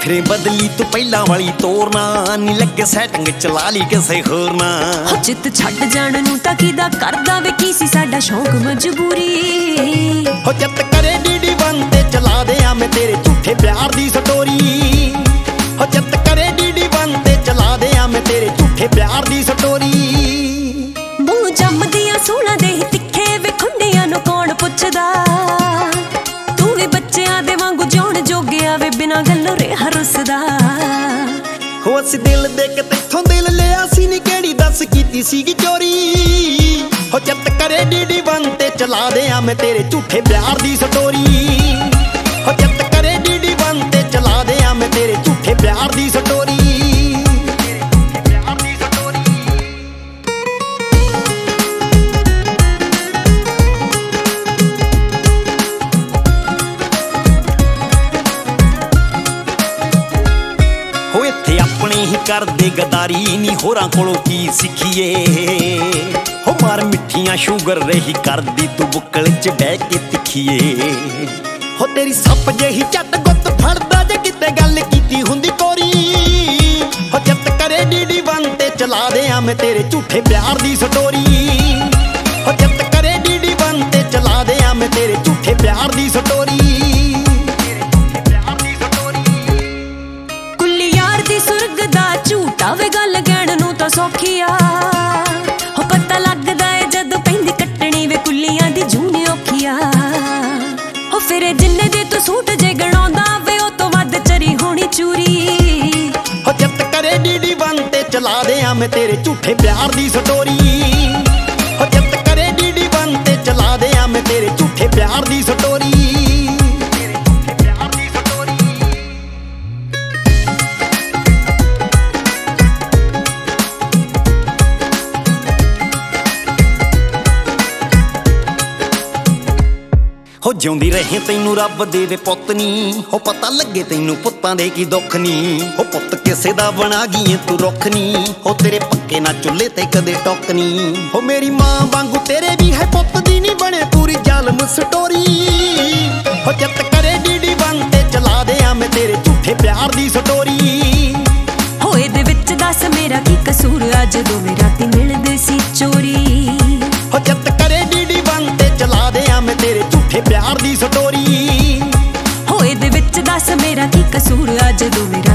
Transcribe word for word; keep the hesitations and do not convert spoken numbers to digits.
नखरे बदली तू पहला वाली तोरना नी लगे सैटिंग चला ली किसे होर ना। हो चित छड्ड जाण नूं तां किदा करदा वे की सी साडा शौक मजबूरी। हो चित करे डी डी वन ते चला दे आ मैं तेरे झूठे प्यार दी स्टोरी। हो चित करे डी डी वन ते चला दे आ मैं तेरे झूठे प्यार दी स्टोरी। मूंह जमदियां सूलां दे तिखे वे खुंडियां नूं कौन पुछदा। तू वी बच्चियां दे वांगू जिउण जोगिया वे बिना गल्लों रेहा रुसदा। हो असी दिल दे के तेथों दिल लिया सी नी केड़ी दस कीती सीगी चोरी। हो चित करे डी डी वन ते चला दे आ मैं तेरे झूठे प्यार दी स्टोरी। हो चित करे डी डी वन ते चला दे आ मैं तेरे झूठे प्यार दी स्टोरी। हो इत्थे अपने ही कर दे गदारी नी होरां कोलों की सिखिए। हो मार मिठियां शुगर रही कर दी तू बुक्कल च बह के तिखिए। हो तेरी सप जही झट गुत्त फड़दा जे किते गल कीती हुंदी कोरी। हो चित करे डी डी वन ते चला दे आ मैं तेरे झूठे प्यार दी स्टोरी। हो चित करे डी डी वन ते चला दे आ मैं तेरे झूठे प्यार दी स्टोरी। सुरग दा झूठा वे गल कहण नूं तां सौखी आ। हो पता लगदा है जदों पैंदी कट्टणी वे कुल्लियां दी जून औखी आ। हो फिर जिन्ने दे तू सूट जे गणाउंदा वे ओ तों वध चरी होणी चूरी। हो चित करे डी डी वन ते चला दे आ मैं तेरे झूठे प्यार दी स्टोरी। हो चित करे डी डी वन ते चला दे आ मैं तेरे झूठे प्यार दी स्टोरी। हो जिउंदी रहे तैनू रब देवे पुत्त नी। हो पता लगे तैनू पुत्तां दे की दुख नी। हो पुत्त किसे दा बना गई तू रुख नी। हो तेरे पक्के ना चुल्हे ते कदे टुक नी। हो मेरी मां वांगू तेरे भी है पुत्त दी नी बने पूरी जालम स्टोरी। हो चित करे डी डी वन ते चला दे आ मैं तेरे झूठे प्यार दी स्टोरी। हो इहदे विच दस मेरा की कसूर आ जदों मेरा ती मिलदे सी चोरी। हो चित करे डी डी वन ते चला दे आ मैं तेरे झूठे प्यार दी स्टोरी। हो इहदे विच दस मेरा की कसूर आ जदों मेरा